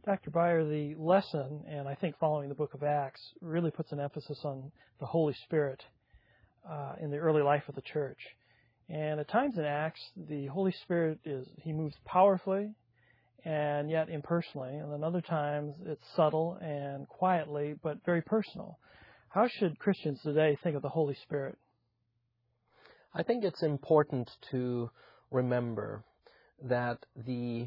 Dr. Beyer, the lesson, and I think following the book of Acts, really puts an emphasis on the Holy Spirit in the early life of the church. And at times in Acts, the Holy Spirit he moves powerfully and yet impersonally. And then other times it's subtle and quietly, but very personal. How should Christians today think of the Holy Spirit? I think it's important to remember that the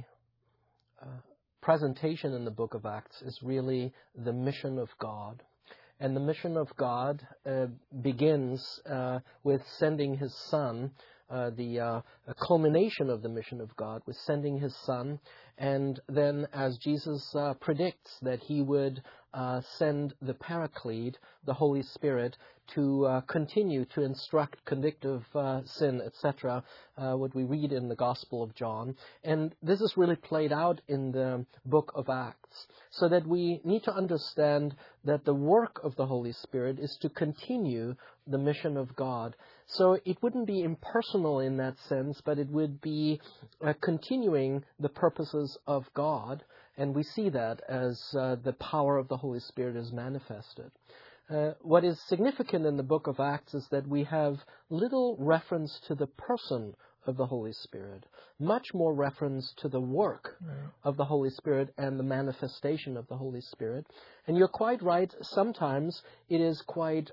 presentation in the book of Acts is really the mission of God. And the mission of God begins with sending His Son, the culmination of the mission of God was sending His Son. And then as Jesus predicts that He would send the Paraclete, the Holy Spirit, to continue to instruct, convict of sin, etc., what we read in the Gospel of John. And this is really played out in the book of Acts, so that we need to understand that the work of the Holy Spirit is to continue the mission of God. So it wouldn't be impersonal in that sense, but it would be continuing the purposes of God. And we see that as the power of the Holy Spirit is manifested. What is significant in the book of Acts is that we have little reference to the person of the Holy Spirit, much more reference to the work of the Holy Spirit and the manifestation of the Holy Spirit. And you're quite right, sometimes it is quite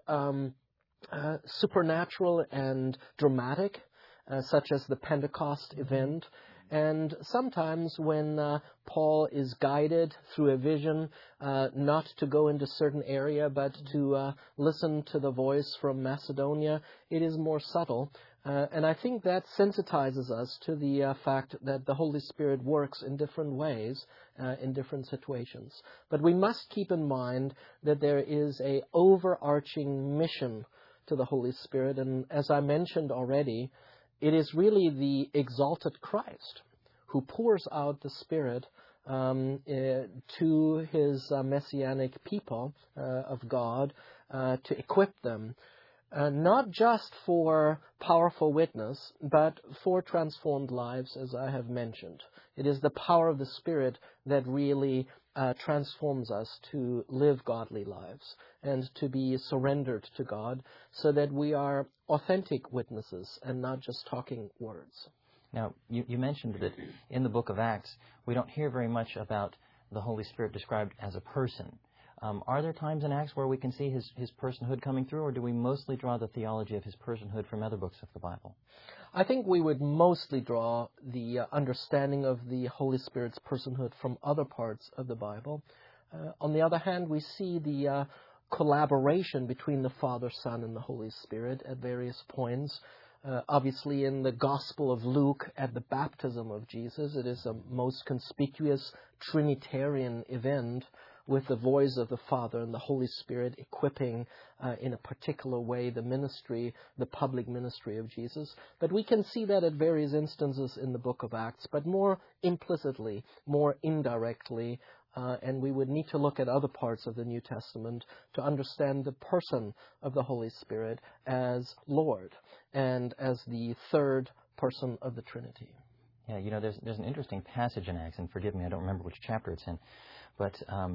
supernatural and dramatic, such as the Pentecost event. And sometimes when Paul is guided through a vision, not to go into a certain area, but to listen to the voice from Macedonia, it is more subtle. And I think that sensitizes us to the fact that the Holy Spirit works in different ways, in different situations. But we must keep in mind that there is an overarching mission to the Holy Spirit. And as I mentioned already, it is really the exalted Christ who pours out the Spirit to His messianic people of God to equip them, not just for powerful witness, but for transformed lives, as I have mentioned. It is the power of the Spirit that really transforms us to live godly lives and to be surrendered to God, so that we are authentic witnesses and not just talking words. Now, you mentioned that in the book of Acts, we don't hear very much about the Holy Spirit described as a person. Are there times in Acts where we can see his personhood coming through, or do we mostly draw the theology of His personhood from other books of the Bible? I think we would mostly draw the understanding of the Holy Spirit's personhood from other parts of the Bible. On the other hand, we see the collaboration between the Father, Son, and the Holy Spirit at various points. Obviously, in the Gospel of Luke, at the baptism of Jesus, it is a most conspicuous Trinitarian event, with the voice of the Father and the Holy Spirit equipping in a particular way the ministry, the public ministry of Jesus. But we can see that at various instances in the book of Acts, but more implicitly, more indirectly, and we would need to look at other parts of the New Testament to understand the person of the Holy Spirit as Lord and as the third person of the Trinity. Yeah, you know, there's an interesting passage in Acts, and forgive me, I don't remember which chapter it's in, but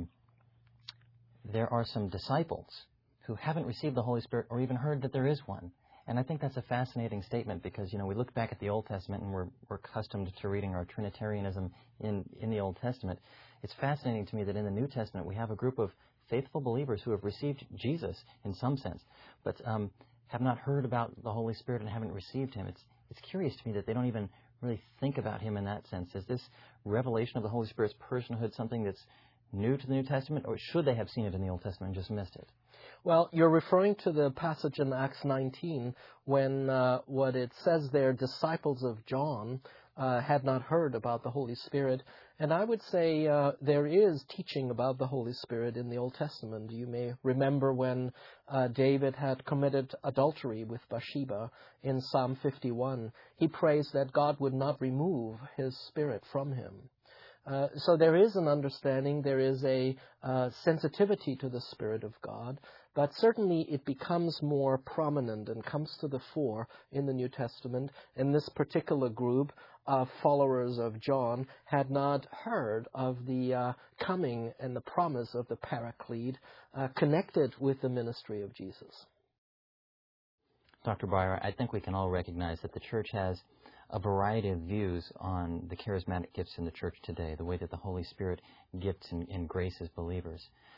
there are some disciples who haven't received the Holy Spirit or even heard that there is one. And I think that's a fascinating statement because, you know, we look back at the Old Testament and we're accustomed to reading our Trinitarianism in the Old Testament. It's fascinating to me that in the New Testament we have a group of faithful believers who have received Jesus in some sense, but have not heard about the Holy Spirit and haven't received Him. It's curious to me that they don't even really think about Him in that sense. Is this revelation of the Holy Spirit's personhood something that's new to the New Testament, or should they have seen it in the Old Testament and just missed it? Well, you're referring to the passage in Acts 19 when what it says there, disciples of John had not heard about the Holy Spirit. And I would say there is teaching about the Holy Spirit in the Old Testament. You may remember when David had committed adultery with Bathsheba in Psalm 51. He prays that God would not remove His Spirit from him. So there is an understanding, there is a sensitivity to the Spirit of God, but certainly it becomes more prominent and comes to the fore in the New Testament. In this particular group, followers of John had not heard of the coming and the promise of the Paraclete connected with the ministry of Jesus. Dr. Breyer, I think we can all recognize that the church has a variety of views on the charismatic gifts in the church today, the way that the Holy Spirit gifts and graces believers.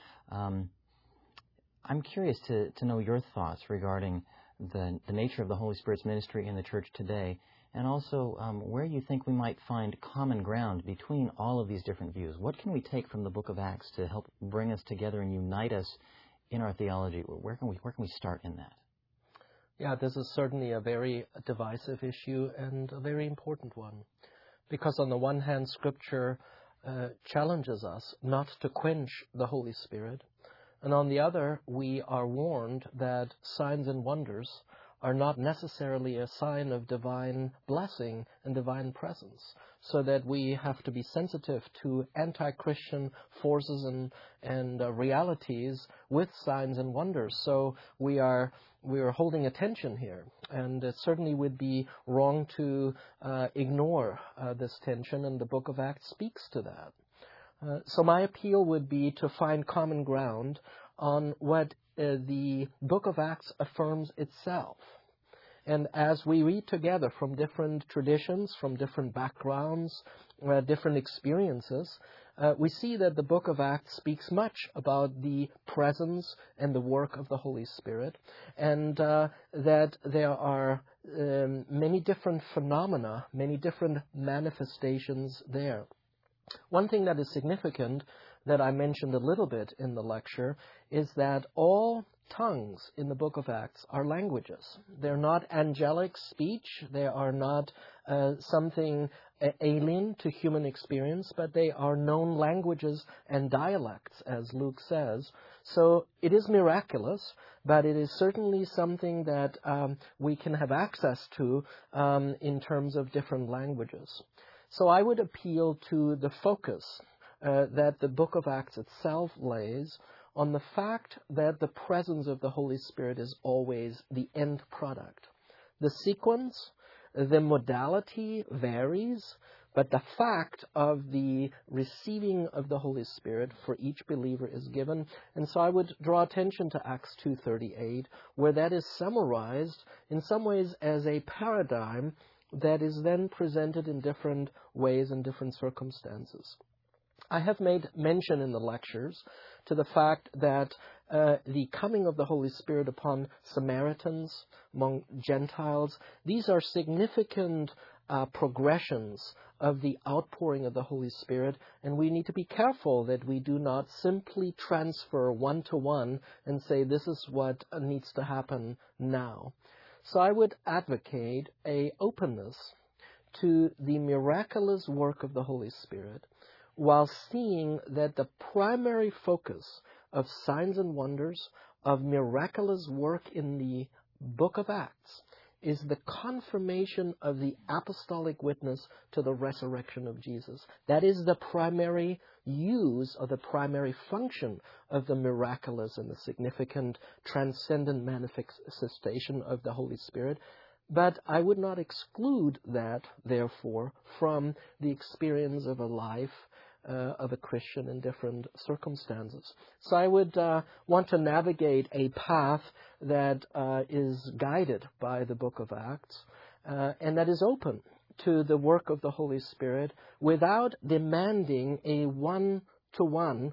I'm curious to know your thoughts regarding the nature of the Holy Spirit's ministry in the church today, and also where you think we might find common ground between all of these different views. What can we take from the book of Acts to help bring us together and unite us in our theology? Where can we start in that? Yeah, this is certainly a very divisive issue and a very important one. Because on the one hand, Scripture challenges us not to quench the Holy Spirit. And on the other, we are warned that signs and wonders are not necessarily a sign of divine blessing and divine presence, so that we have to be sensitive to anti-Christian forces and realities with signs and wonders. So we are holding attention here, and it certainly would be wrong to ignore this tension, and the book of Acts speaks to that. So my appeal would be to find common ground on what the book of Acts affirms itself. And as we read together from different traditions, from different backgrounds, different experiences, we see that the book of Acts speaks much about the presence and the work of the Holy Spirit, and that there are many different phenomena, many different manifestations there. One thing that is significant that I mentioned a little bit in the lecture is that all tongues in the book of Acts are languages. They're not angelic speech. They are not something alien to human experience, but they are known languages and dialects, as Luke says. So it is miraculous, but it is certainly something that we can have access to in terms of different languages. So I would appeal to the focus that the book of Acts itself lays on the fact that the presence of the Holy Spirit is always the end product. The sequence, the modality varies, but the fact of the receiving of the Holy Spirit for each believer is given. And so I would draw attention to Acts 2:38, where that is summarized in some ways as a paradigm that is then presented in different ways and different circumstances. I have made mention in the lectures to the fact that the coming of the Holy Spirit upon Samaritans, among Gentiles, these are significant progressions of the outpouring of the Holy Spirit, and we need to be careful that we do not simply transfer one-to-one and say this is what needs to happen now. So I would advocate an openness to the miraculous work of the Holy Spirit, while seeing that the primary focus of signs and wonders, of miraculous work in the book of Acts, is the confirmation of the apostolic witness to the resurrection of Jesus. That is the primary use or the primary function of the miraculous and the significant transcendent manifestation of the Holy Spirit. But I would not exclude that, therefore, from the experience of a life of a Christian in different circumstances. So I would want to navigate a path that is guided by the book of Acts and that is open to the work of the Holy Spirit without demanding a one-to-one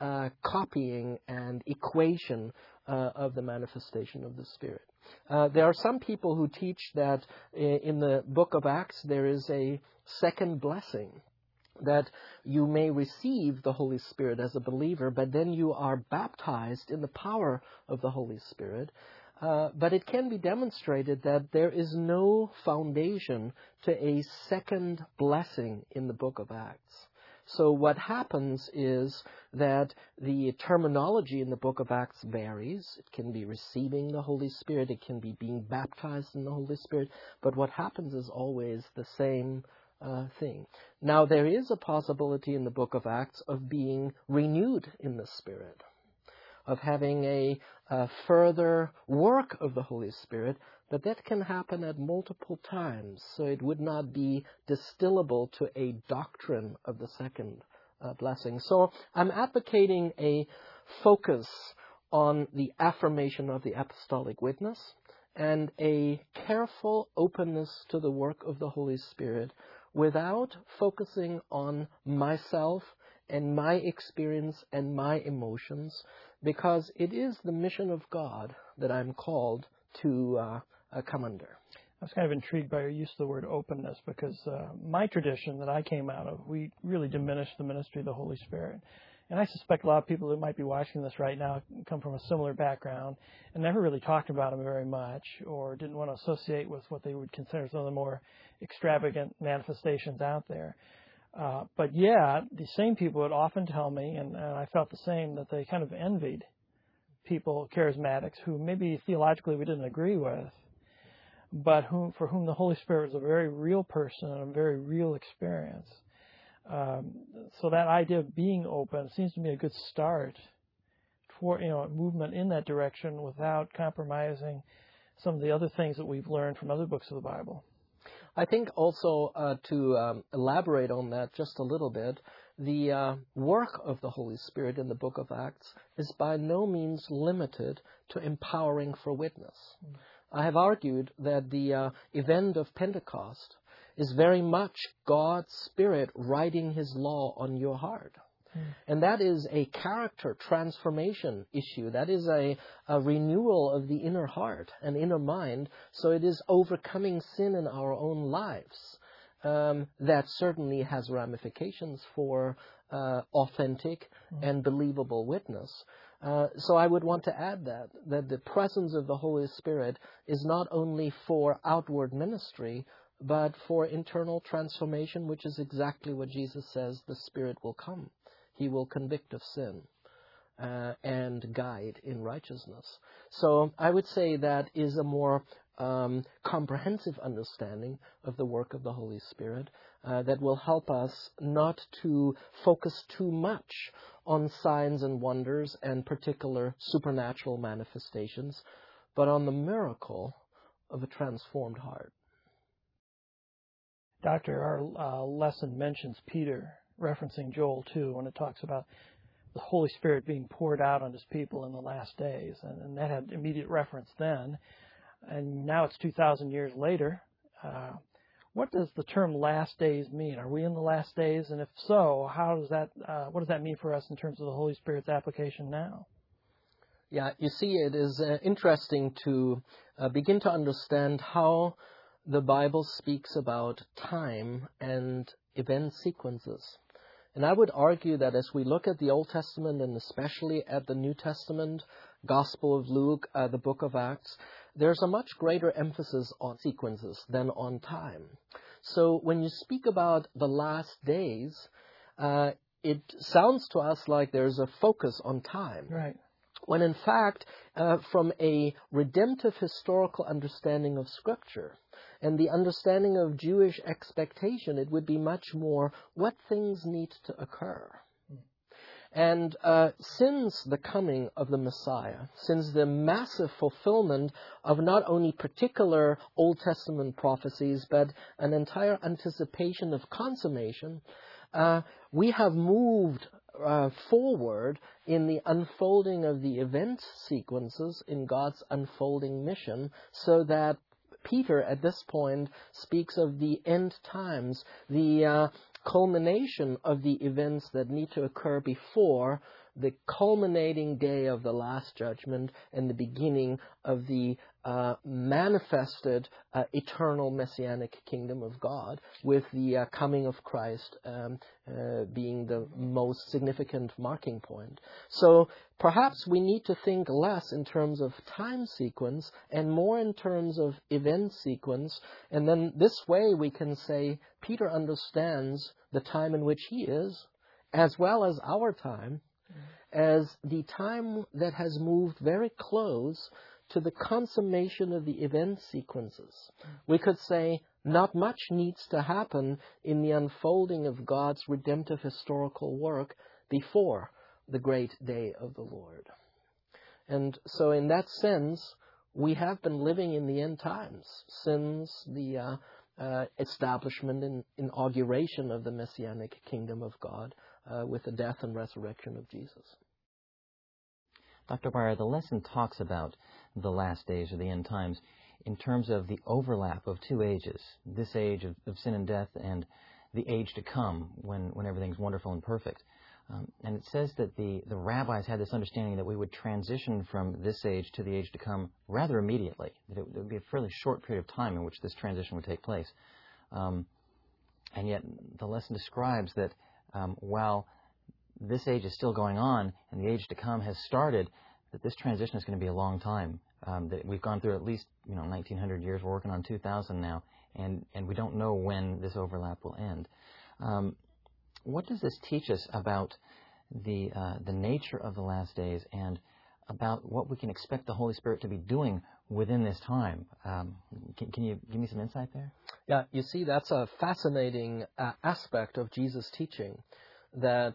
copying and equation of the manifestation of the Spirit. There are some people who teach that in the book of Acts there is a second blessing, that you may receive the Holy Spirit as a believer, but then you are baptized in the power of the Holy Spirit. But it can be demonstrated that there is no foundation to a second blessing in the book of Acts. So what happens is that the terminology in the book of Acts varies. It can be receiving the Holy Spirit, it can be being baptized in the Holy Spirit, but what happens is always the same thing. Now, there is a possibility in the book of Acts of being renewed in the Spirit. of having a further work of the Holy Spirit, but that can happen at multiple times, so it would not be distillable to a doctrine of the second blessing. So I'm advocating a focus on the affirmation of the apostolic witness and a careful openness to the work of the Holy Spirit without focusing on myself and my experience and my emotions, because it is the mission of God that I'm called to come under. I was kind of intrigued by your use of the word openness, because my tradition that I came out of, we really diminished the ministry of the Holy Spirit. And I suspect a lot of people that might be watching this right now come from a similar background and never really talked about him very much, or didn't want to associate with what they would consider some of the more extravagant manifestations out there. But yet, the same people would often tell me, and I felt the same, that they kind of envied people, charismatics, who maybe theologically we didn't agree with, but for whom the Holy Spirit was a very real person and a very real experience. So that idea of being open seems to me a good start for a movement in that direction without compromising some of the other things that we've learned from other books of the Bible. I think also to elaborate on that just a little bit, the work of the Holy Spirit in the book of Acts is by no means limited to empowering for witness. I have argued that the event of Pentecost is very much God's Spirit writing His law on your heart. And that is a character transformation issue. That is a renewal of the inner heart and inner mind. So it is overcoming sin in our own lives. That certainly has ramifications for authentic and believable witness. So I would want to add that the presence of the Holy Spirit is not only for outward ministry, but for internal transformation, which is exactly what Jesus says the Spirit will come. He will convict of sin and guide in righteousness. So I would say that is a more comprehensive understanding of the work of the Holy Spirit that will help us not to focus too much on signs and wonders and particular supernatural manifestations, but on the miracle of a transformed heart. Doctor, our lesson mentions Peter, referencing Joel 2, when it talks about the Holy Spirit being poured out on His people in the last days. And that had immediate reference then. And now it's 2,000 years later. What does the term last days mean? Are we in the last days? And if so, what does that mean for us in terms of the Holy Spirit's application now? Yeah, you see, it is interesting to begin to understand how the Bible speaks about time and event sequences. And I would argue that as we look at the Old Testament and especially at the New Testament, Gospel of Luke, the book of Acts, there's a much greater emphasis on sequences than on time. So when you speak about the last days, it sounds to us like there's a focus on time. Right. When in fact, from a redemptive historical understanding of Scripture and the understanding of Jewish expectation, it would be much more what things need to occur. And since the coming of the Messiah, since the massive fulfillment of not only particular Old Testament prophecies, but an entire anticipation of consummation, we have moved forward in the unfolding of the event sequences in God's unfolding mission, so that Peter at this point speaks of the end times, the culmination of the events that need to occur before the culminating day of the last judgment and the beginning of the manifested eternal messianic kingdom of God, with the coming of Christ being the most significant marking point. So perhaps we need to think less in terms of time sequence and more in terms of event sequence, and then this way we can say Peter understands the time in which he is, as well as our time, as the time that has moved very close to the consummation of the event sequences. We could say not much needs to happen in the unfolding of God's redemptive historical work before the great day of the Lord. And so in that sense, we have been living in the end times since the establishment and inauguration of the Messianic kingdom of God with the death and resurrection of Jesus. Dr. Barr, the lesson talks about the last days or the end times in terms of the overlap of two ages, this age of sin and death and the age to come when everything's wonderful and perfect. And it says that the rabbis had this understanding that we would transition from this age to the age to come rather immediately, that it would be a fairly short period of time in which this transition would take place. And yet the lesson describes that while this age is still going on and the age to come has started, that this transition is going to be a long time. That we've gone through at least 1,900 years. We're working on 2,000 now, and we don't know when this overlap will end. What does this teach us about the nature of the last days and about what we can expect the Holy Spirit to be doing within this time? Can you give me some insight there? Yeah, you see, that's a fascinating aspect of Jesus' teaching, that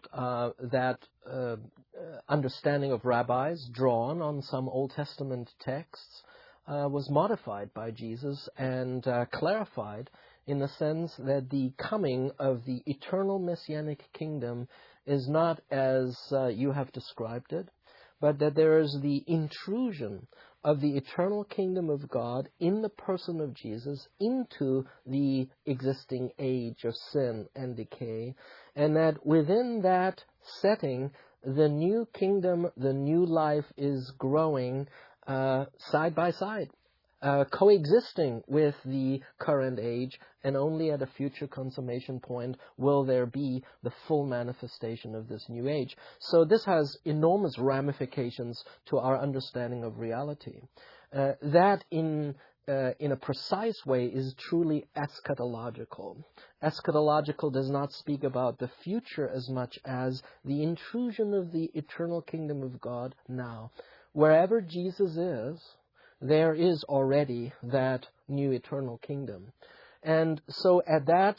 understanding of rabbis drawn on some Old Testament texts was modified by Jesus and clarified in the sense that the coming of the eternal Messianic kingdom is not as you have described it, but that there is the intrusion of the eternal kingdom of God in the person of Jesus into the existing age of sin and decay, and that within that setting, the new kingdom, the new life is growing side by side, coexisting with the current age, and only at a future consummation point will there be the full manifestation of this new age. So this has enormous ramifications to our understanding of reality. That in a precise way is truly eschatological. Eschatological does not speak about the future as much as the intrusion of the eternal kingdom of God now. Wherever Jesus is, there is already that new eternal kingdom. And so at that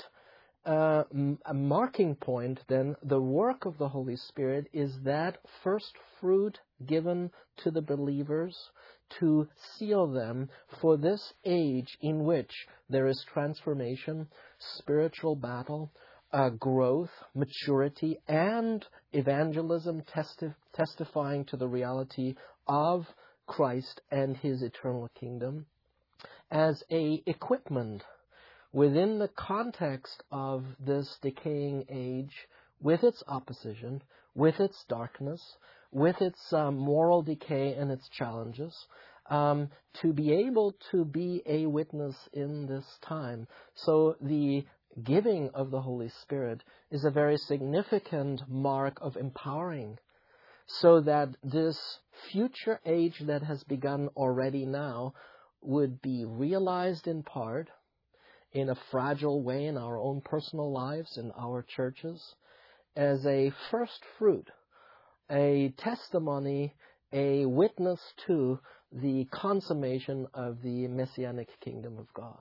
marking point, then, the work of the Holy Spirit is that first fruit given to the believers to seal them for this age in which there is transformation, spiritual battle, growth, maturity, and evangelism testifying to the reality of Christ and his eternal kingdom as a equipment within the context of this decaying age, with its opposition, with its darkness, with its moral decay and its challenges, to be able to be a witness in this time. So the giving of the Holy Spirit is a very significant mark of empowering, so that this future age that has begun already now would be realized in part, in a fragile way in our own personal lives, in our churches, as a first fruit, a testimony, a witness to the consummation of the Messianic kingdom of God.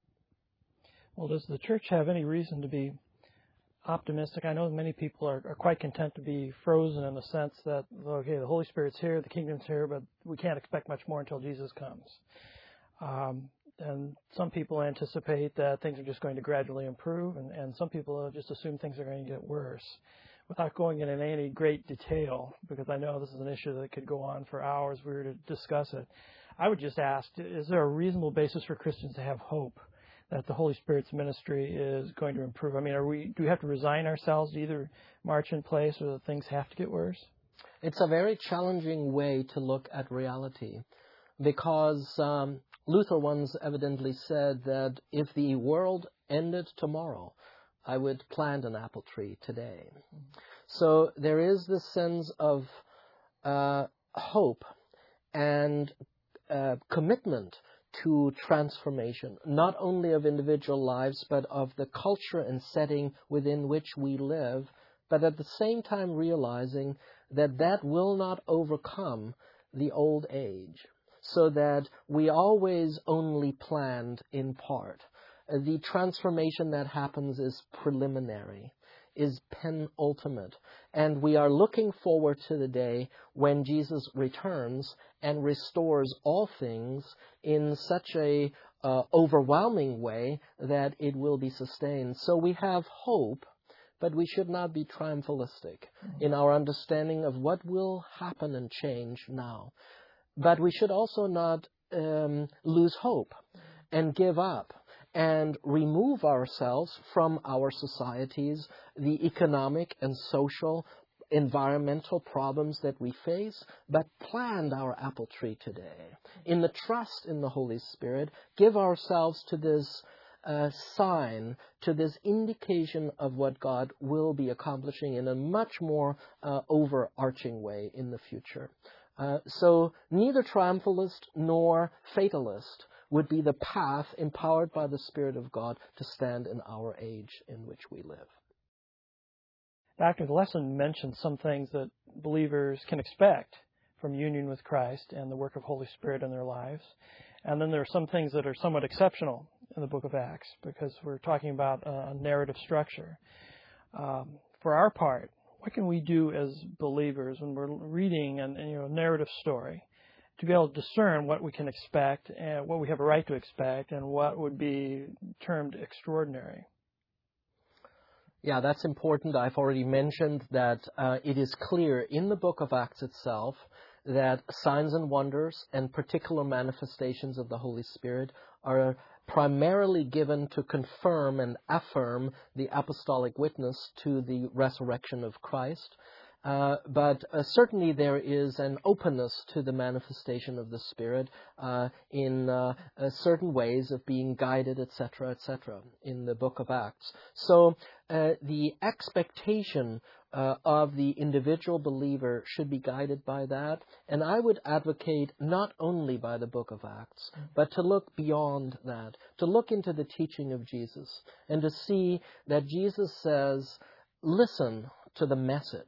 Well, does the church have any reason to be optimistic? I know many people are quite content to be frozen in the sense that, okay, the Holy Spirit's here, the kingdom's here, but we can't expect much more until Jesus comes. And some people anticipate that things are just going to gradually improve, and some people just assume things are going to get worse. Without going into any great detail, because I know this is an issue that could go on for hours if we were to discuss it, I would just ask, is there a reasonable basis for Christians to have hope that the Holy Spirit's ministry is going to improve? I mean, do we have to resign ourselves to either march in place or that things have to get worse? It's a very challenging way to look at reality, because Luther once evidently said that if the world ended tomorrow, I would plant an apple tree today. So there is this sense of hope and commitment to transformation, not only of individual lives, but of the culture and setting within which we live, but at the same time realizing that that will not overcome the old age, so that we always only planned in part. The transformation that happens is preliminary. is penultimate. And we are looking forward to the day when Jesus returns and restores all things in such a overwhelming way that it will be sustained. So we have hope, but we should not be triumphalistic in our understanding of what will happen and change now. But we should also not lose hope and give up and remove ourselves from our societies, the economic and social, environmental problems that we face, but plant our apple tree today. In the trust in the Holy Spirit, give ourselves to this sign, to this indication of what God will be accomplishing in a much more overarching way in the future. So neither triumphalist nor fatalist would be the path empowered by the Spirit of God to stand in our age in which we live. Doctor, the lesson mentioned some things that believers can expect from union with Christ and the work of Holy Spirit in their lives. And then there are some things that are somewhat exceptional in the book of Acts because we're talking about a narrative structure. For our part, what can we do as believers when we're reading a narrative story to be able to discern what we can expect and what we have a right to expect and what would be termed extraordinary? Yeah, that's important. I've already mentioned that it is clear in the book of Acts itself that signs and wonders and particular manifestations of the Holy Spirit are primarily given to confirm and affirm the apostolic witness to the resurrection of Christ. But certainly there is an openness to the manifestation of the Spirit in certain ways of being guided, etc., in the book of Acts. So the expectation of the individual believer should be guided by that. And I would advocate not only by the book of Acts, but to look beyond that, to look into the teaching of Jesus and to see that Jesus says, listen to the message.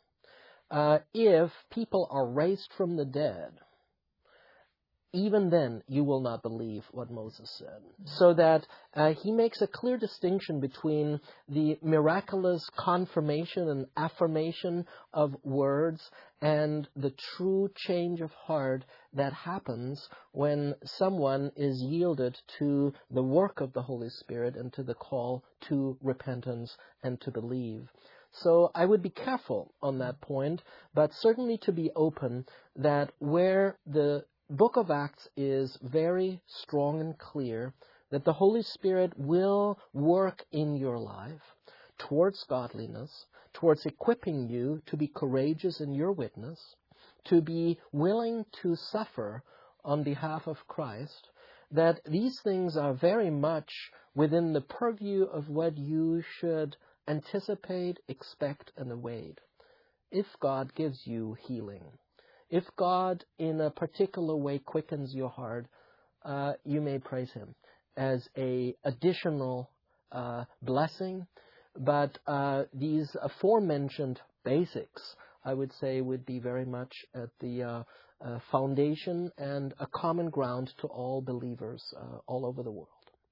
If people are raised from the dead, even then you will not believe what Moses said. So that he makes a clear distinction between the miraculous confirmation and affirmation of words and the true change of heart that happens when someone is yielded to the work of the Holy Spirit and to the call to repentance and to believe. So I would be careful on that point, but certainly to be open that where the book of Acts is very strong and clear that the Holy Spirit will work in your life towards godliness, towards equipping you to be courageous in your witness, to be willing to suffer on behalf of Christ, that these things are very much within the purview of what you should anticipate, expect, and await. If God gives you healing, if God in a particular way quickens your heart, you may praise Him as an additional blessing. But these aforementioned basics, I would say, would be very much at the foundation and a common ground to all believers all over the world.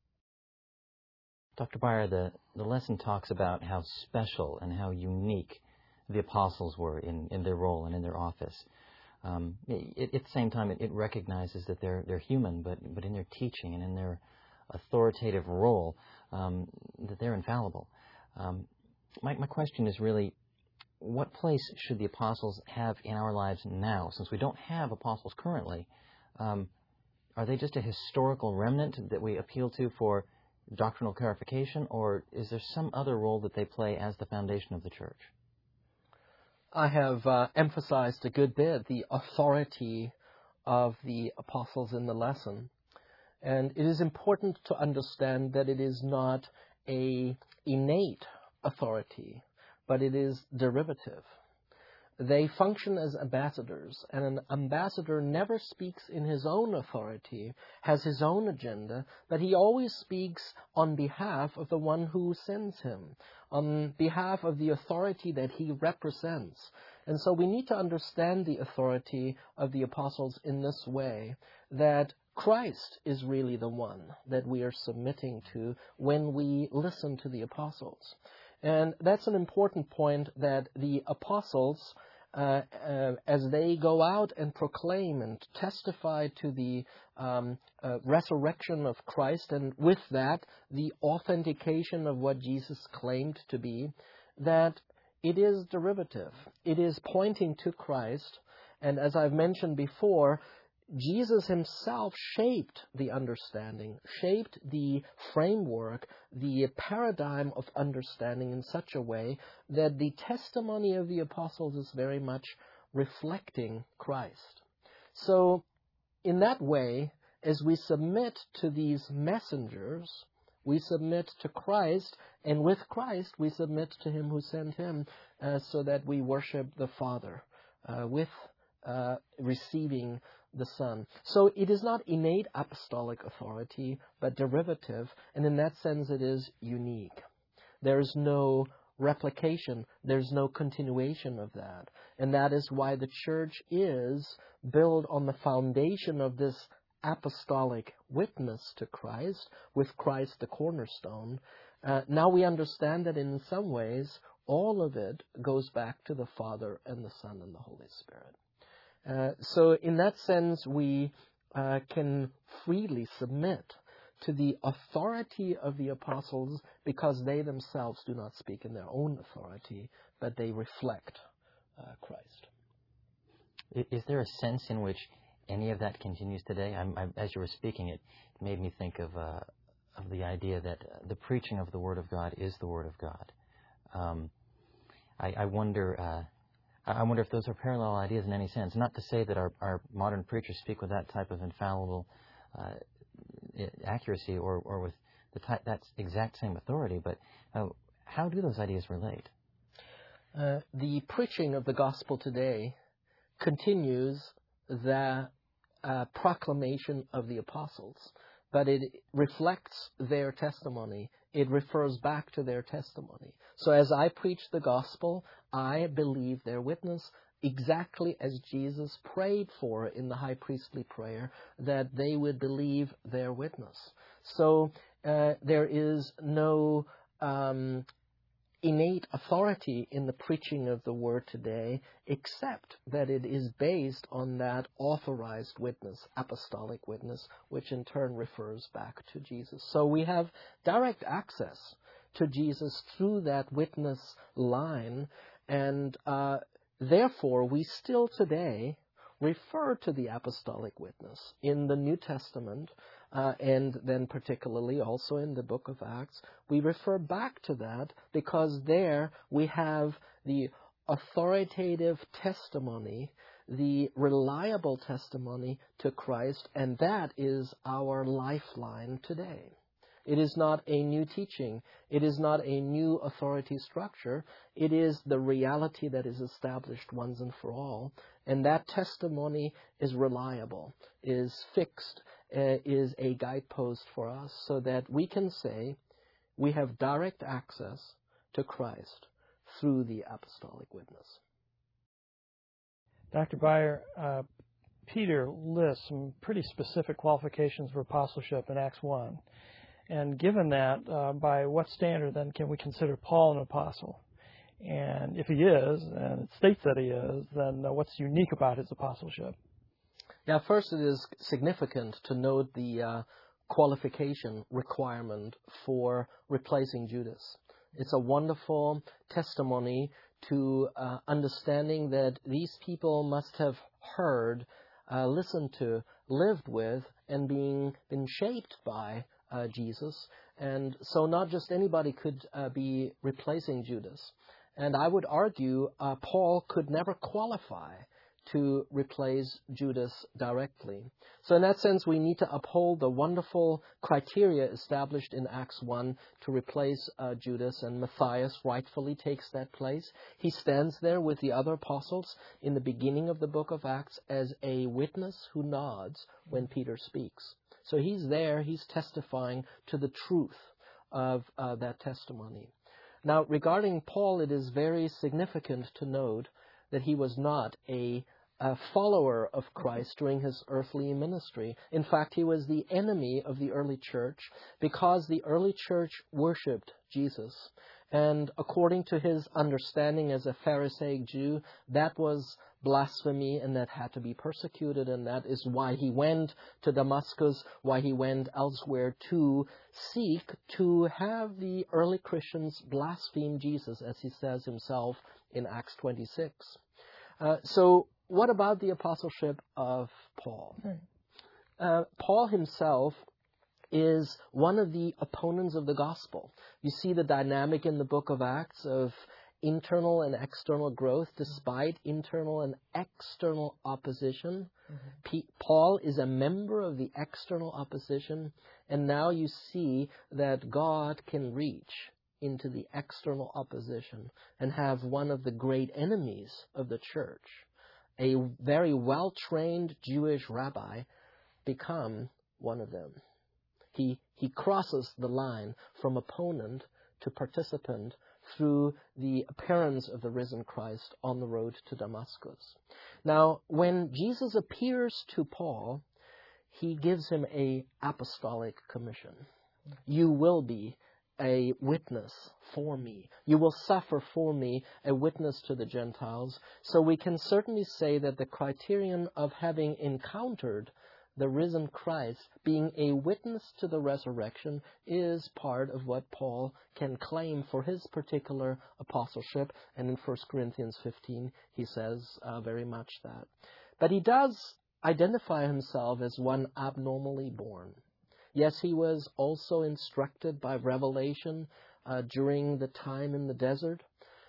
Dr. Beyer, the lesson talks about how special and how unique the apostles were in their role and in their office. At the same time, it recognizes that they're human, but in their teaching and in their authoritative role, that they're infallible. My question is really, what place should the apostles have in our lives now? Since we don't have apostles currently, are they just a historical remnant that we appeal to for doctrinal clarification, or is there some other role that they play as the foundation of the church? I have emphasized a good bit the authority of the apostles in the lesson. And it is important to understand that it is not an innate authority, but it is derivative. They function as ambassadors, and an ambassador never speaks in his own authority, has his own agenda, but he always speaks on behalf of the one who sends him, on behalf of the authority that he represents. And so we need to understand the authority of the apostles in this way, that Christ is really the one that we are submitting to when we listen to the apostles. And that's an important point, that the apostles, as they go out and proclaim and testify to the resurrection of Christ, and with that, the authentication of what Jesus claimed to be, that it is derivative. It is pointing to Christ. And as I've mentioned before, Jesus himself shaped the understanding, shaped the framework, the paradigm of understanding in such a way that the testimony of the apostles is very much reflecting Christ. So, in that way, as we submit to these messengers, we submit to Christ, and with Christ we submit to him who sent him, so that we worship the Father with receiving the Son. So it is not innate apostolic authority, but derivative, and in that sense it is unique. There is no replication, there's no continuation of that. And that is why the church is built on the foundation of this apostolic witness to Christ, with Christ the cornerstone. Now we understand that in some ways all of it goes back to the Father and the Son and the Holy Spirit. So in that sense, we can freely submit to the authority of the apostles, because they themselves do not speak in their own authority, but they reflect Christ. Is there a sense in which any of that continues today? As you were speaking, it made me think of the idea that the preaching of the Word of God is the Word of God. I wonder if those are parallel ideas in any sense. Not to say that our modern preachers speak with that type of infallible accuracy or with that exact same authority, but how do those ideas relate? The preaching of the gospel today continues the proclamation of the apostles, but it reflects their testimony. It refers back to their testimony. So as I preach the gospel, I believe their witness, exactly as Jesus prayed for in the high priestly prayer, that they would believe their witness. So there is no innate authority in the preaching of the word today, except that it is based on that authorized witness, apostolic witness, which in turn refers back to Jesus. So we have direct access to Jesus through that witness line, and therefore we still today refer to the apostolic witness in the New Testament, and then particularly also in the book of Acts. We refer back to that because there we have the authoritative testimony, the reliable testimony to Christ, and that is our lifeline today. It is not a new teaching. It is not a new authority structure. It is the reality that is established once and for all. And that testimony is reliable, is fixed, is a guidepost for us, so that we can say we have direct access to Christ through the apostolic witness. Dr. Beyer, Peter lists some pretty specific qualifications for apostleship in Acts 1. And given that, by what standard then can we consider Paul an apostle? And if he is, and it states that he is, then what's unique about his apostleship? Yeah, first it is significant to note the qualification requirement for replacing Judas. It's a wonderful testimony to understanding that these people must have heard, listened to, lived with, and been shaped by Jesus. And so not just anybody could be replacing Judas. And I would argue Paul could never qualify to replace Judas directly. So in that sense, we need to uphold the wonderful criteria established in Acts 1 to replace Judas, and Matthias rightfully takes that place. He stands there with the other apostles in the beginning of the book of Acts as a witness who nods when Peter speaks. So he's there, he's testifying to the truth of that testimony. Now, regarding Paul, it is very significant to note that he was not a follower of Christ during his earthly ministry. In fact, he was the enemy of the early church because the early church worshipped Jesus. And according to his understanding as a Pharisaic Jew, that was blasphemy and that had to be persecuted, and that is why he went to Damascus, why he went elsewhere to seek to have the early Christians blaspheme Jesus, as he says himself in Acts 26. So what about the apostleship of Paul? Paul himself is one of the opponents of the gospel. You see the dynamic in the book of Acts of internal and external growth despite internal and external opposition. Paul is a member of the external opposition, and now you see that God can reach into the external opposition and have one of the great enemies of the church, a very well-trained Jewish rabbi, become one of them. He crosses the line from opponent to participant through the appearance of the risen Christ on the road to Damascus. Now, when Jesus appears to Paul, he gives him an apostolic commission. You will be a witness for me. You will suffer for me, a witness to the Gentiles. So we can certainly say that the criterion of having encountered the risen Christ, being a witness to the resurrection, is part of what Paul can claim for his particular apostleship. And in 1 Corinthians 15, he says very much that. But he does identify himself as one abnormally born. Yes, he was also instructed by revelation during the time in the desert.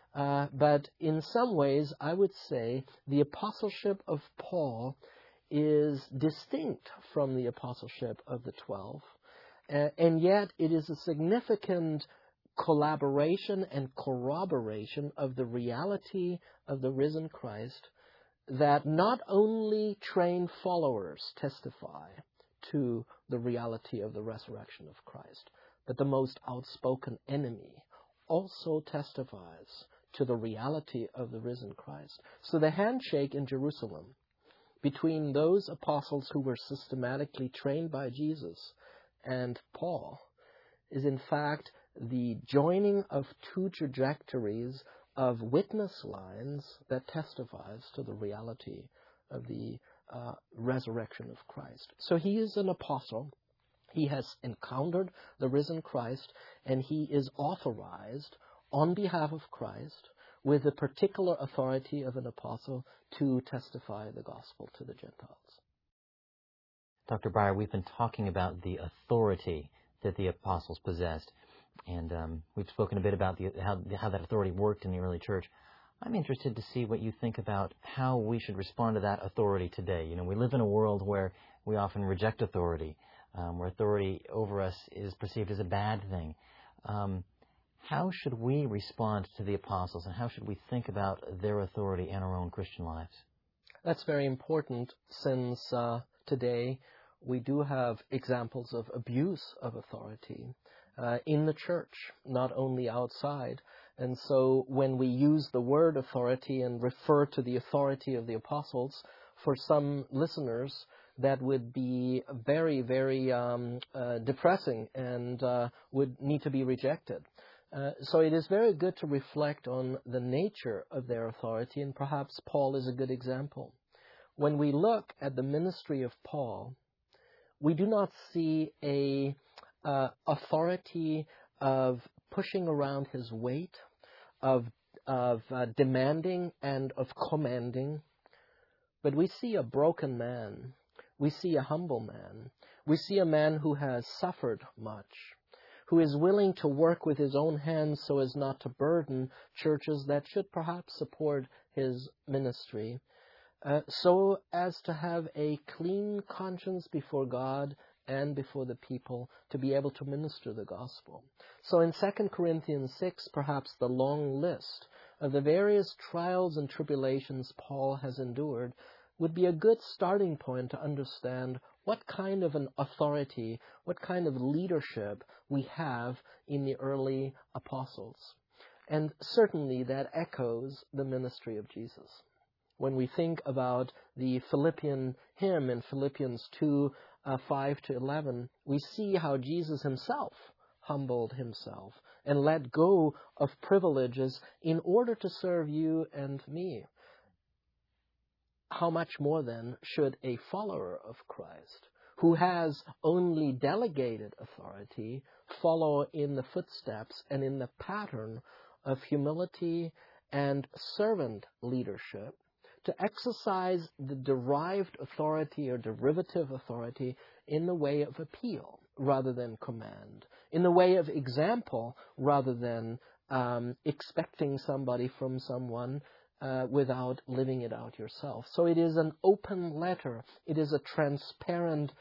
But in some ways, I would say the apostleship of Paul is distinct from the apostleship of the 12. And yet it is a significant collaboration and corroboration of the reality of the risen Christ that not only trained followers testify to the reality of the resurrection of Christ, but the most outspoken enemy also testifies to the reality of the risen Christ. So the handshake in Jerusalem between those apostles who were systematically trained by Jesus and Paul is in fact the joining of two trajectories of witness lines that testifies to the reality of the resurrection of Christ. So he is an apostle. He has encountered the risen Christ, and he is authorized on behalf of Christ with the particular authority of an apostle to testify the gospel to the Gentiles. Dr. Breyer, we've been talking about the authority that the apostles possessed, and we've spoken a bit about how that authority worked in the early church. I'm interested to see what you think about how we should respond to that authority today. You know, we live in a world where we often reject authority, where authority over us is perceived as a bad thing. How should we respond to the apostles, and how should we think about their authority in our own Christian lives? That's very important, since today we do have examples of abuse of authority in the church, not only outside. And so when we use the word authority and refer to the authority of the apostles, for some listeners, that would be very, very depressing and would need to be rejected. So it is very good to reflect on the nature of their authority, and perhaps Paul is a good example. When we look at the ministry of Paul, we do not see a authority of pushing around his weight, of demanding and of commanding, but we see a broken man. We see a humble man. We see a man who has suffered much, who is willing to work with his own hands so as not to burden churches that should perhaps support his ministry, so as to have a clean conscience before God and before the people to be able to minister the gospel. So in 2 Corinthians 6, perhaps the long list of the various trials and tribulations Paul has endured would be a good starting point to understand what kind of an authority, what kind of leadership we have in the early apostles. And certainly that echoes the ministry of Jesus. When we think about the Philippian hymn in Philippians 2, 5 to 11, we see how Jesus himself humbled himself and let go of privileges in order to serve you and me. How much more then should a follower of Christ, who has only delegated authority, follow in the footsteps and in the pattern of humility and servant leadership, to exercise the derived authority or derivative authority in the way of appeal rather than command, in the way of example rather than expecting somebody from someone without living it out yourself. So it is an open letter. It is a transparent,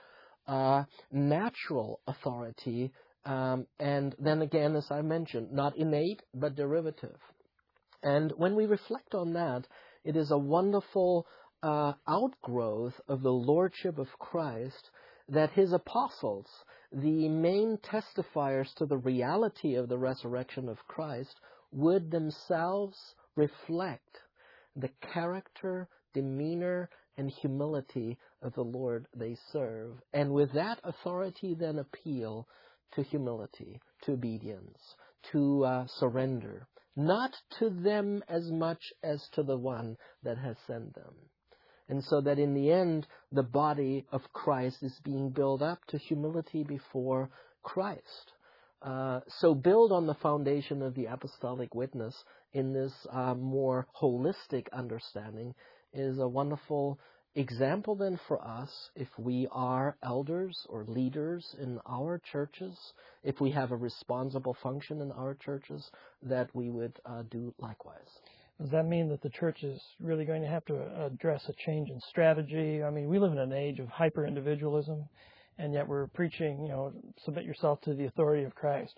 natural authority, and then again, as I mentioned, not innate, but derivative. And when we reflect on that, it is a wonderful outgrowth of the lordship of Christ that his apostles, the main testifiers to the reality of the resurrection of Christ, would themselves reflect the character, demeanor, and humility of the Lord they serve. And with that authority then appeal to humility, to obedience, to surrender, not to them as much as to the one that has sent them. And so that in the end, the body of Christ is being built up to humility before Christ. So build on the foundation of the apostolic witness in this more holistic understanding is a wonderful example then for us if we are elders or leaders in our churches, if we have a responsible function in our churches, that we would do likewise. Does that mean that the church is really going to have to address a change in strategy? I mean, we live in an age of hyper-individualism, and yet we're preaching, submit yourself to the authority of Christ.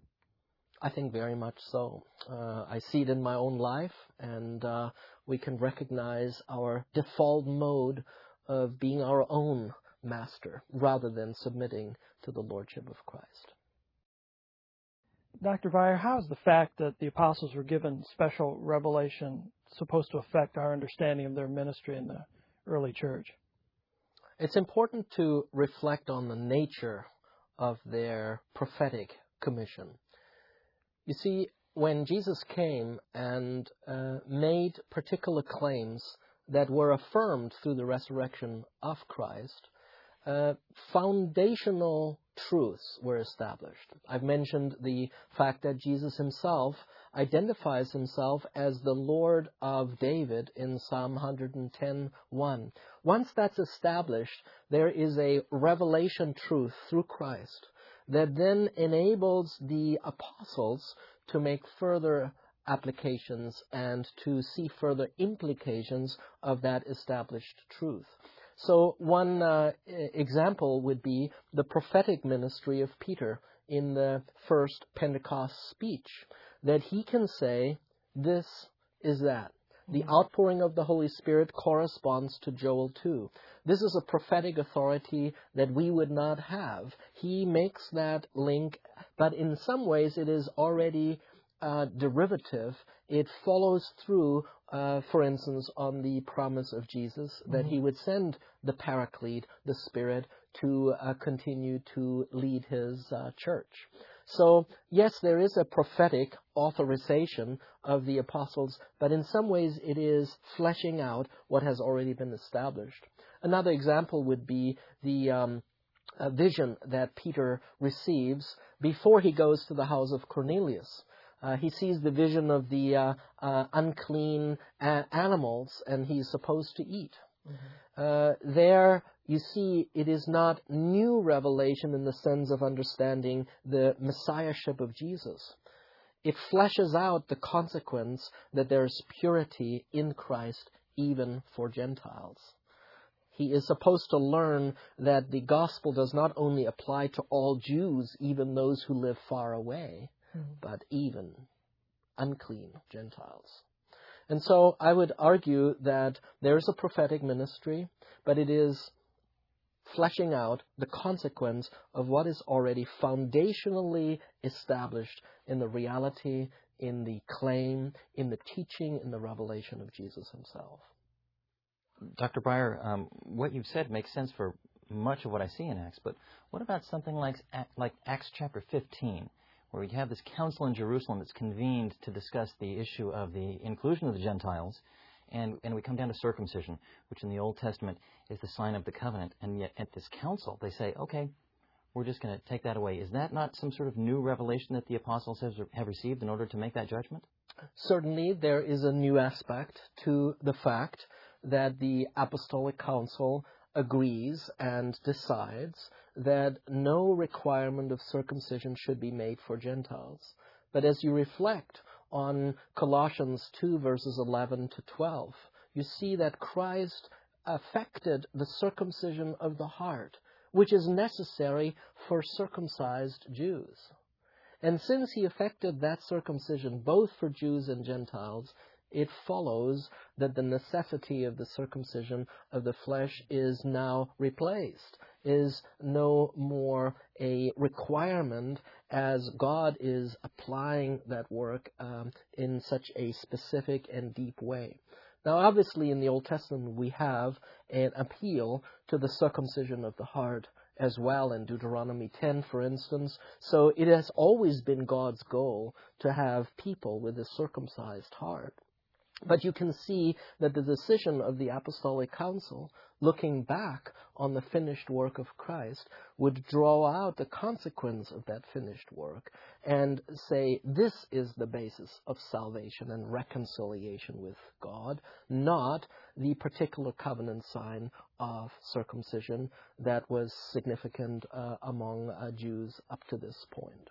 I think very much so. I see it in my own life, and we can recognize our default mode of being our own master rather than submitting to the lordship of Christ. Dr. Beyer, how is the fact that the apostles were given special revelation supposed to affect our understanding of their ministry in the early church? It's important to reflect on the nature of their prophetic commission. You see, when Jesus came and made particular claims that were affirmed through the resurrection of Christ, foundational truths were established. I've mentioned the fact that Jesus himself identifies himself as the Lord of David in Psalm 110:1. Once that's established, there is a revelation truth through Christ that then enables the apostles to make further applications and to see further implications of that established truth. So one example would be the prophetic ministry of Peter in the first Pentecost speech, that he can say, this is that. The outpouring of the Holy Spirit corresponds to Joel 2. This is a prophetic authority that we would not have. He makes that link, but in some ways it is already derivative. It follows through, for instance, on the promise of Jesus that he would send the Paraclete, the Spirit, to continue to lead his church. So, yes, there is a prophetic authorization of the apostles, but in some ways it is fleshing out what has already been established. Another example would be the vision that Peter receives before he goes to the house of Cornelius. He sees the vision of the unclean animals, and he's supposed to eat. There, you see, it is not new revelation in the sense of understanding the messiahship of Jesus. It fleshes out the consequence that there is purity in Christ even for Gentiles. He is supposed to learn that the gospel does not only apply to all Jews, even those who live far away, but even unclean Gentiles. And so I would argue that there is a prophetic ministry, but it is fleshing out the consequence of what is already foundationally established in the reality, in the claim, in the teaching, in the revelation of Jesus himself. Dr. Beyer, what you've said makes sense for much of what I see in Acts, but what about something like Acts chapter 15, where we have this council in Jerusalem that's convened to discuss the issue of the inclusion of the Gentiles, and we come down to circumcision, which in the Old Testament is the sign of the covenant. And yet at this council, they say, okay, we're just going to take that away. Is that not some sort of new revelation that the apostles have received in order to make that judgment? Certainly, there is a new aspect to the fact that the Apostolic Council agrees and decides that no requirement of circumcision should be made for Gentiles. But as you reflect on Colossians 2, verses 11 to 12, you see that Christ affected the circumcision of the heart, which is necessary for circumcised Jews. And since he effected that circumcision both for Jews and Gentiles, it follows that the necessity of the circumcision of the flesh is now replaced, is no more a requirement, as God is applying that work in such a specific and deep way. Now, obviously, in the Old Testament, we have an appeal to the circumcision of the heart as well in Deuteronomy 10, for instance. So it has always been God's goal to have people with a circumcised heart. But you can see that the decision of the Apostolic Council, looking back on the finished work of Christ, would draw out the consequence of that finished work and say this is the basis of salvation and reconciliation with God, not the particular covenant sign of circumcision that was significant among Jews up to this point.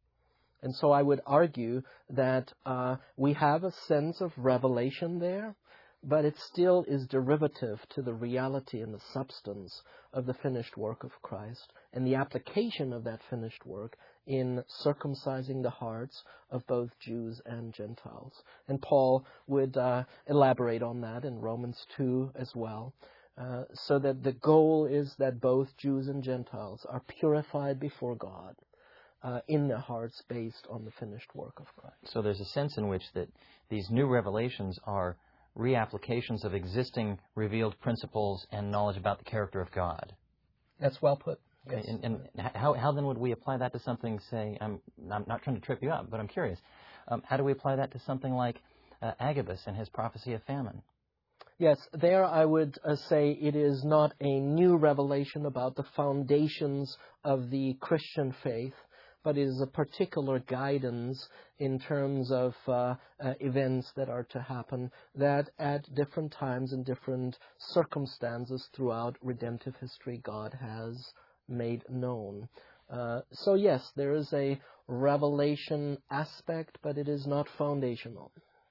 And so I would argue that we have a sense of revelation there, but it still is derivative to the reality and the substance of the finished work of Christ and the application of that finished work in circumcising the hearts of both Jews and Gentiles. And Paul would elaborate on that in Romans 2 as well, so that the goal is that both Jews and Gentiles are purified before God in their hearts based on the finished work of Christ. So there's a sense in which that these new revelations are reapplications of existing revealed principles and knowledge about the character of God. That's well put. Yes. Okay. And how then would we apply that to something, say, I'm not trying to trip you up, but I'm curious. How do we apply that to something like Agabus and his prophecy of famine? Yes, there I would say it is not a new revelation about the foundations of the Christian faith, but it is a particular guidance in terms of events that are to happen that at different times and different circumstances throughout redemptive history God has made known. So yes, there is a revelation aspect, but it is not foundational.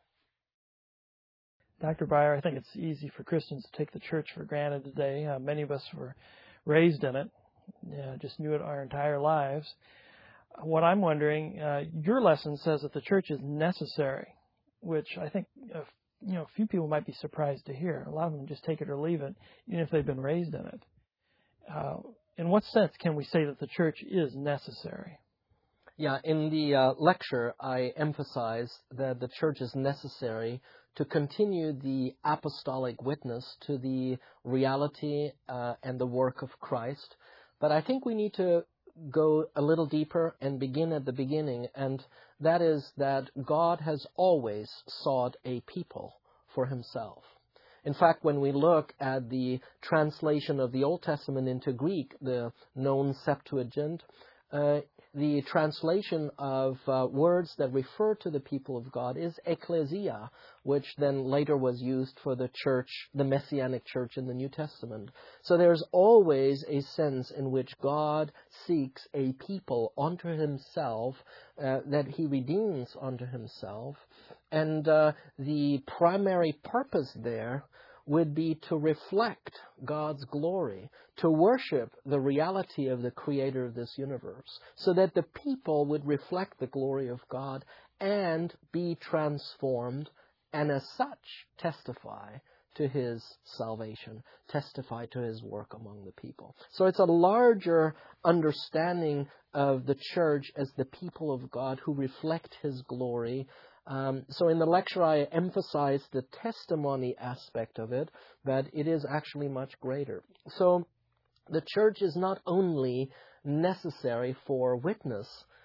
Dr. Breyer, I think it's easy for Christians to take the church for granted today. Many of us were raised in it, just knew it our entire lives. What I'm wondering, your lesson says that the church is necessary, which I think a few people might be surprised to hear. A lot of them just take it or leave it, even if they've been raised in it. In what sense can we say that the church is necessary? Yeah, in the lecture, I emphasize that the church is necessary to continue the apostolic witness to the reality and the work of Christ. But I think we need to go a little deeper and begin at the beginning, and that is that God has always sought a people for himself. In fact, when we look at the translation of the Old Testament into Greek, the known Septuagint, the translation of words that refer to the people of God is ecclesia, which then later was used for the church, the Messianic church in the New Testament. So there's always a sense in which God seeks a people unto himself, that he redeems unto himself. And the primary purpose there would be to reflect God's glory, to worship the reality of the creator of this universe, so that the people would reflect the glory of God and be transformed, and as such testify to his salvation, testify to his work among the people. So it's a larger understanding of the church as the people of God who reflect his glory. So in the lecture, I emphasize the testimony aspect of it, but it is actually much greater. So the church is not only necessary for witness,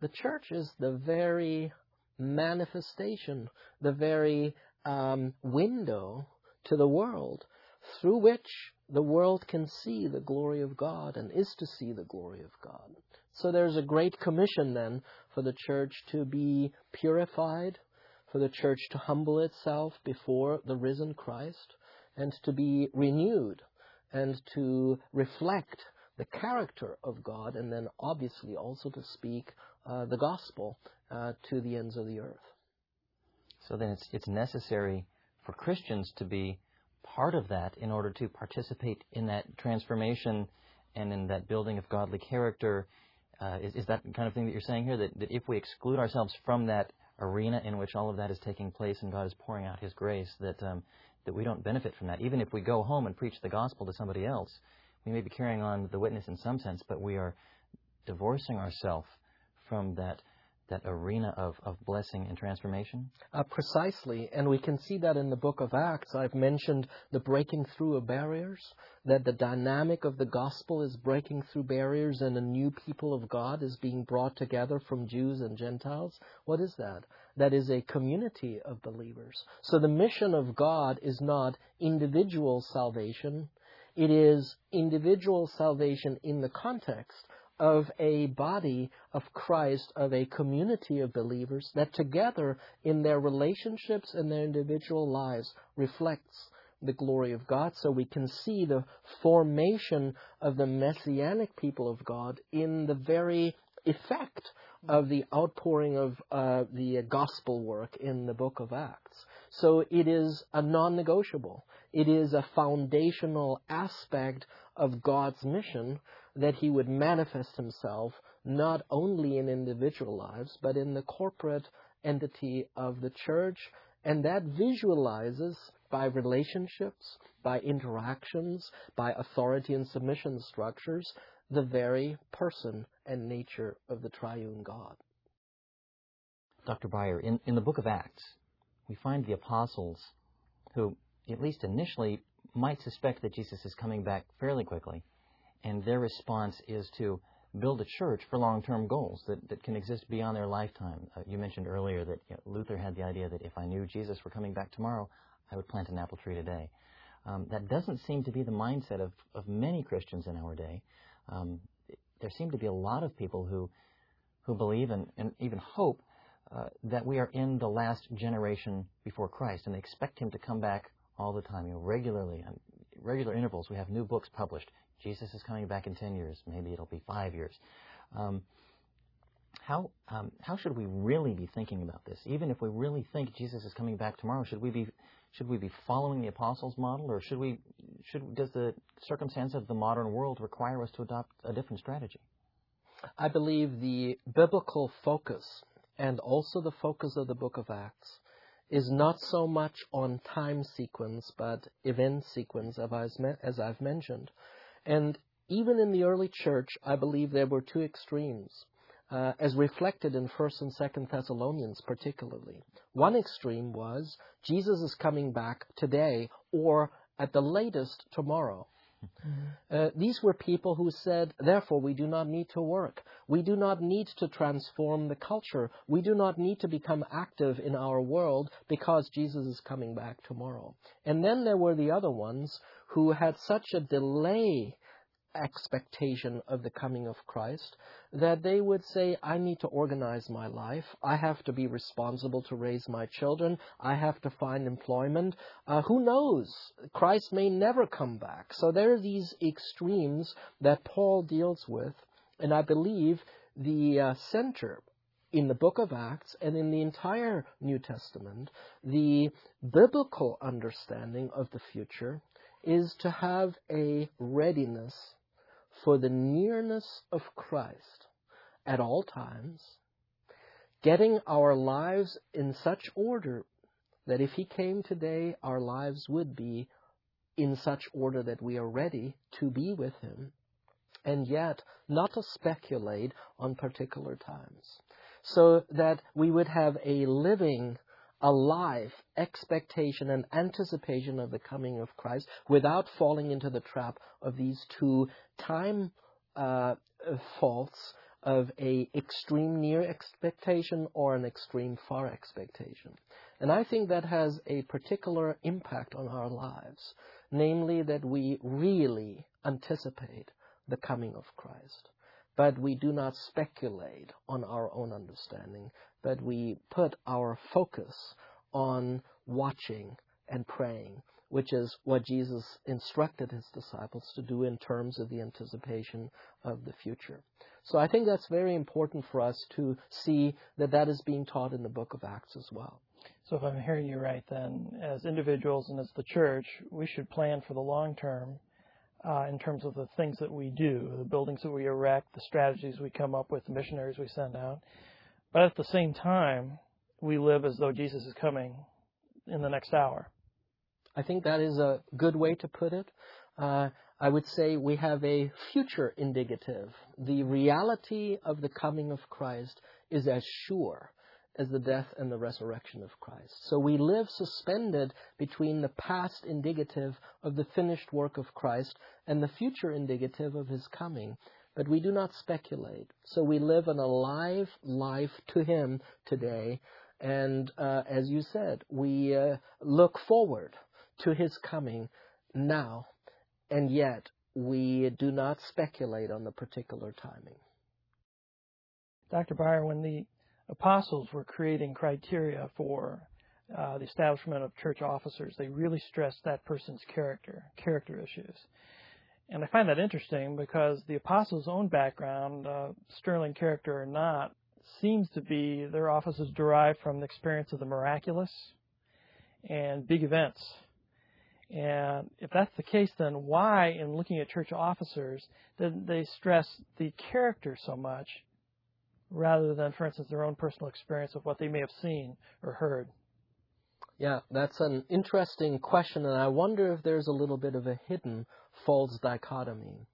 the church is the very manifestation, the very window to the world through which the world can see the glory of God and is to see the glory of God. So there's a great commission then for the church to be purified, for the church to humble itself before the risen Christ, and to be renewed, and to reflect the character of God, and then obviously also to speak the gospel to the ends of the earth. So then it's necessary for Christians to be part of that in order to participate in that transformation and in that building of godly character. Is that the kind of thing that you're saying here, that if we exclude ourselves from that arena in which all of that is taking place and God is pouring out His grace, that we don't benefit from that? Even if we go home and preach the gospel to somebody else, we may be carrying on the witness in some sense, but we are divorcing ourselves from that arena of blessing and transformation? Precisely, and we can see that in the book of Acts. I've mentioned the breaking through of barriers, that the dynamic of the gospel is breaking through barriers and a new people of God is being brought together from Jews and Gentiles. What is that? That is a community of believers. So the mission of God is not individual salvation. It is individual salvation in the context of a body of Christ, of a community of believers that together in their relationships and their individual lives reflects the glory of God. So we can see the formation of the messianic people of God in the very effect of the outpouring of the gospel work in the book of Acts. So it is a non-negotiable. It is a foundational aspect of God's mission that He would manifest Himself not only in individual lives, but in the corporate entity of the church. And that visualizes by relationships, by interactions, by authority and submission structures, the very person and nature of the triune God. Dr. Beyer, in the book of Acts, we find the apostles who, at least initially, might suspect that Jesus is coming back fairly quickly, and their response is to build a church for long-term goals that can exist beyond their lifetime. You mentioned earlier that Luther had the idea that if I knew Jesus were coming back tomorrow, I would plant an apple tree today. That doesn't seem to be the mindset of many Christians in our day. There seem to be a lot of people who believe and even hope that we are in the last generation before Christ, and they expect Him to come back all the time, regularly, on regular intervals. We have new books published. Jesus is coming back in 10 years. Maybe it'll be 5 years. How should we really be thinking about this? Even if we really think Jesus is coming back tomorrow, should we be following the apostles' model, or does the circumstance of the modern world require us to adopt a different strategy? I believe the biblical focus, and also the focus of the book of Acts, is not so much on time sequence, but event sequence, as I've mentioned. And even in the early church, I believe there were two extremes, as reflected in 1st and 2nd Thessalonians particularly. One extreme was, Jesus is coming back today, or at the latest tomorrow. These were people who said, therefore, we do not need to work. We do not need to transform the culture. We do not need to become active in our world because Jesus is coming back tomorrow. And then there were the other ones who had such a delay expectation of the coming of Christ that they would say, I need to organize my life. I have to be responsible to raise my children. I have to find employment. Who knows? Christ may never come back. So there are these extremes that Paul deals with. And I believe the center in the book of Acts and in the entire New Testament, the biblical understanding of the future is to have a readiness for the nearness of Christ at all times, getting our lives in such order that if He came today, our lives would be in such order that we are ready to be with Him, and yet not to speculate on particular times, so that we would have a living, alive expectation and anticipation of the coming of Christ without falling into the trap of these two time faults of a extreme near expectation or an extreme far expectation. And I think that has a particular impact on our lives, namely that we really anticipate the coming of Christ. But we do not speculate on our own understanding, but we put our focus on watching and praying, which is what Jesus instructed his disciples to do in terms of the anticipation of the future. So I think that's very important for us to see that that is being taught in the book of Acts as well. So if I'm hearing you right, then, as individuals and as the church, we should plan for the long term in terms of the things that we do, the buildings that we erect, the strategies we come up with, the missionaries we send out. But at the same time, we live as though Jesus is coming in the next hour. I think that is a good way to put it. I would say we have a future indicative. The reality of the coming of Christ is as sure as the death and the resurrection of Christ. So we live suspended between the past indicative of the finished work of Christ and the future indicative of his coming. But we do not speculate. So we live an alive life to him today. And as you said, we look forward to his coming now. And yet we do not speculate on the particular timing. Dr. Beyer, when the apostles were creating criteria for the establishment of church officers, they really stressed that person's character issues. And I find that interesting because the apostles' own background, sterling character or not, seems to be their offices derived from the experience of the miraculous and big events. And if that's the case, then why, in looking at church officers, did they stress the character so much rather than, for instance, their own personal experience of what they may have seen or heard? Yeah, that's an interesting question, and I wonder if there's a little bit of a hidden false dichotomy.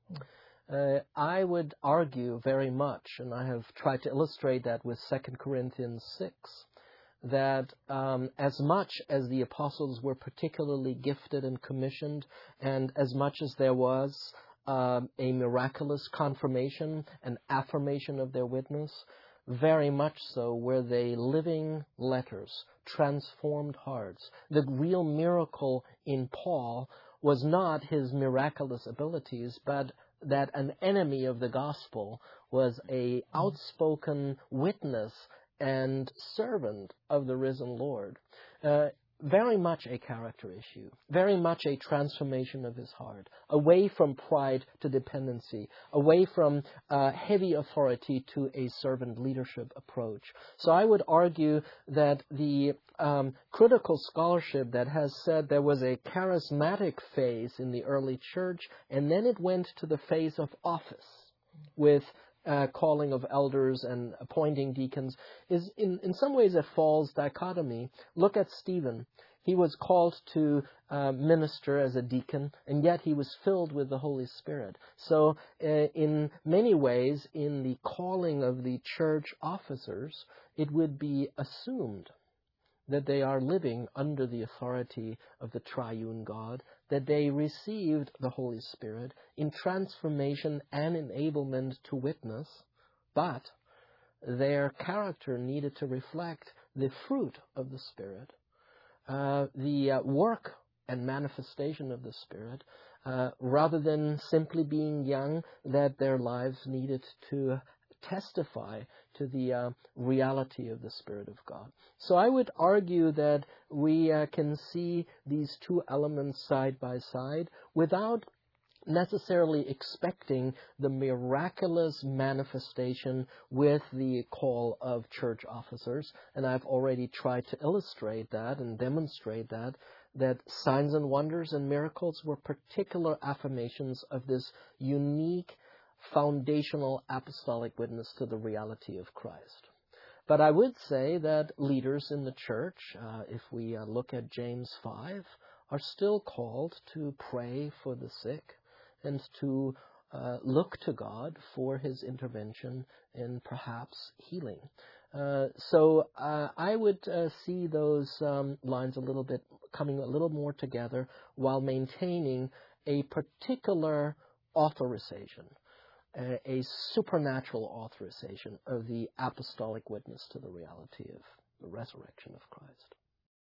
I would argue very much, and I have tried to illustrate that with 2 Corinthians 6, that as much as the apostles were particularly gifted and commissioned, and as much as there was a miraculous confirmation and affirmation of their witness, very much so were they living letters, transformed hearts. The real miracle in Paul was not his miraculous abilities, but that an enemy of the gospel was a outspoken witness and servant of the risen Lord. Very much a character issue, very much a transformation of his heart, away from pride to dependency, away from heavy authority to a servant leadership approach. So I would argue that the critical scholarship that has said there was a charismatic phase in the early church, and then it went to the phase of office with calling of elders and appointing deacons, is in some ways a false dichotomy. Look at Stephen. He was called to minister as a deacon, and yet he was filled with the Holy Spirit. So in many ways, in the calling of the church officers, it would be assumed that they are living under the authority of the triune God, that they received the Holy Spirit in transformation and enablement to witness, but their character needed to reflect the fruit of the Spirit, the work and manifestation of the Spirit, rather than simply being young, that their lives needed to testify to the reality of the Spirit of God. So I would argue that we can see these two elements side by side without necessarily expecting the miraculous manifestation with the call of church officers. And I've already tried to illustrate that and demonstrate that signs and wonders and miracles were particular affirmations of this unique foundational apostolic witness to the reality of Christ. But I would say that leaders in the church, if we look at James 5, are still called to pray for the sick and to look to God for his intervention in perhaps healing. So I would see those lines a little bit coming a little more together while maintaining a particular authorization. a supernatural authorization of the apostolic witness to the reality of the resurrection of Christ.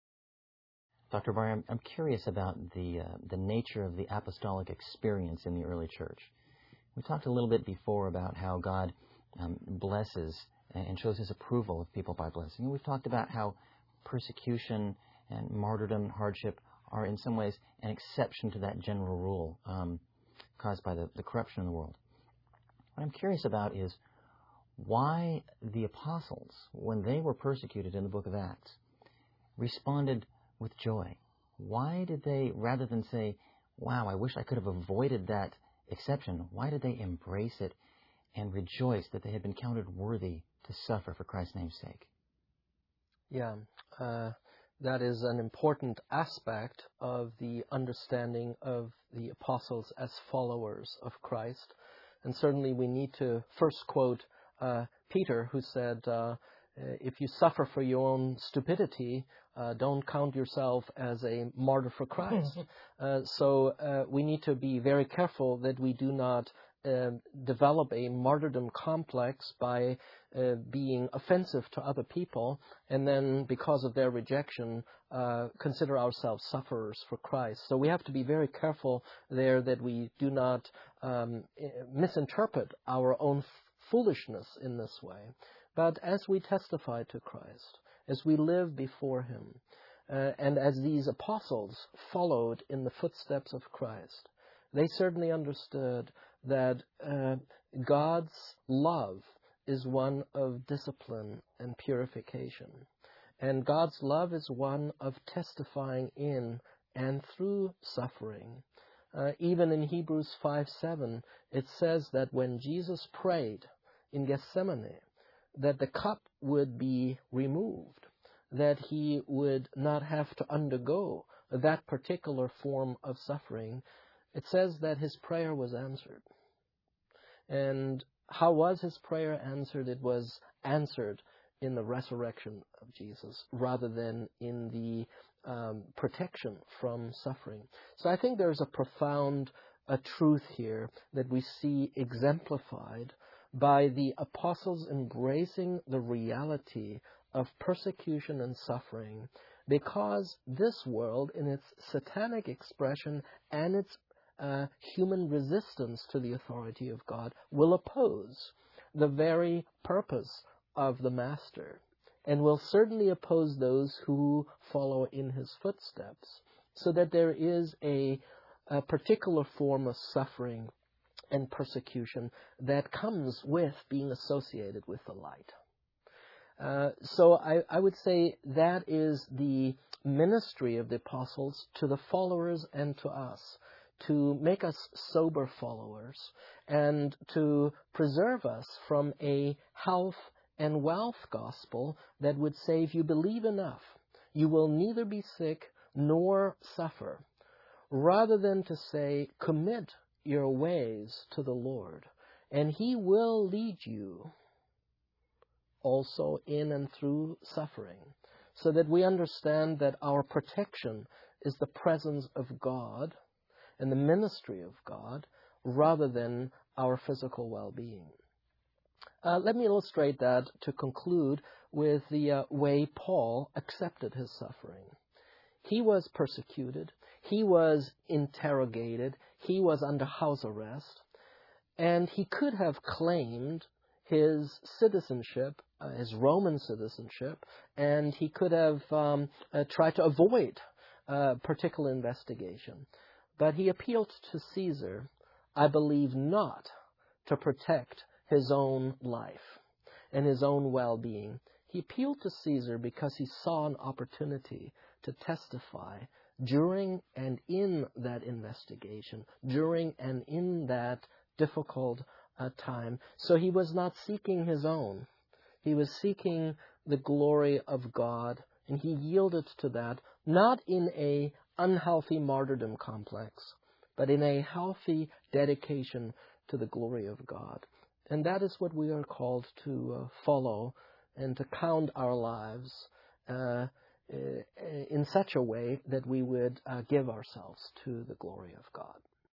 Dr. Barr, I'm curious about the nature of the apostolic experience in the early church. We talked a little bit before about how God blesses and shows his approval of people by blessing. And we've talked about how persecution and martyrdom and hardship are in some ways an exception to that general rule caused by the corruption in the world. What I'm curious about is why the apostles, when they were persecuted in the book of Acts, responded with joy. Why did they, rather than say, wow, I wish I could have avoided that exception, why did they embrace it and rejoice that they had been counted worthy to suffer for Christ's name's sake? Yeah, that is an important aspect of the understanding of the apostles as followers of Christ. And certainly we need to first quote Peter, who said, if you suffer for your own stupidity, don't count yourself as a martyr for Christ. So we need to be very careful that we do not develop a martyrdom complex by being offensive to other people, and then because of their rejection, consider ourselves sufferers for Christ. So we have to be very careful there that we do not misinterpret our own foolishness in this way. But as we testify to Christ, as we live before him, and as these apostles followed in the footsteps of Christ, they certainly understood that God's love is one of discipline and purification. And God's love is one of testifying in and through suffering. Even in Hebrews 5:7, it says that when Jesus prayed in Gethsemane, that the cup would be removed, that he would not have to undergo that particular form of suffering. It says that his prayer was answered. And how was his prayer answered? It was answered in the resurrection of Jesus rather than in the protection from suffering. So I think there's a profound truth here that we see exemplified by the apostles embracing the reality of persecution and suffering, because this world, in its satanic expression and its human resistance to the authority of God, will oppose the very purpose of the Master, and will certainly oppose those who follow in his footsteps, so that there is a particular form of suffering and persecution that comes with being associated with the light. So I would say that is the ministry of the apostles to the followers and to us, to make us sober followers and to preserve us from a health and wealth gospel that would say if you believe enough, you will neither be sick nor suffer, rather than to say, commit your ways to the Lord, and he will lead you also in and through suffering, so that we understand that our protection is the presence of God and the ministry of God rather than our physical well-being. Let me illustrate that to conclude with the way Paul accepted his suffering. He was persecuted. He was interrogated. He was under house arrest. And he could have claimed his citizenship, his Roman citizenship, and he could have tried to avoid particular investigation. But he appealed to Caesar, I believe not to protect his own life and his own well-being. He appealed to Caesar because he saw an opportunity to testify during and in that investigation, during and in that difficult time. So he was not seeking his own. He was seeking the glory of God, and he yielded to that, not in a unhealthy martyrdom complex, but in a healthy dedication to the glory of God. And that is what we are called to follow and to count our lives in such a way that we would give ourselves to the glory of God.